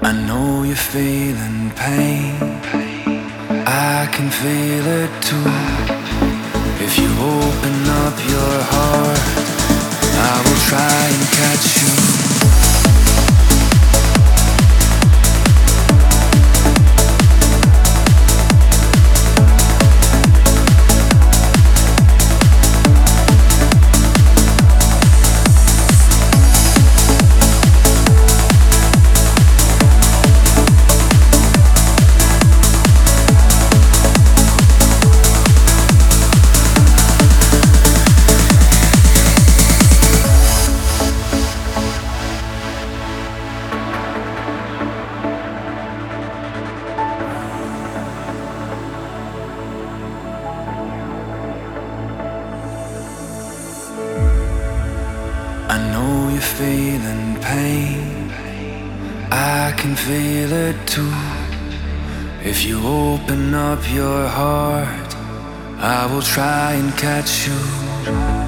I know you're feeling pain. I can feel it too. If you open up your heart, I will try and catch you. I know you're feeling pain. I can feel it too. If you open up your heart, I will try and catch you.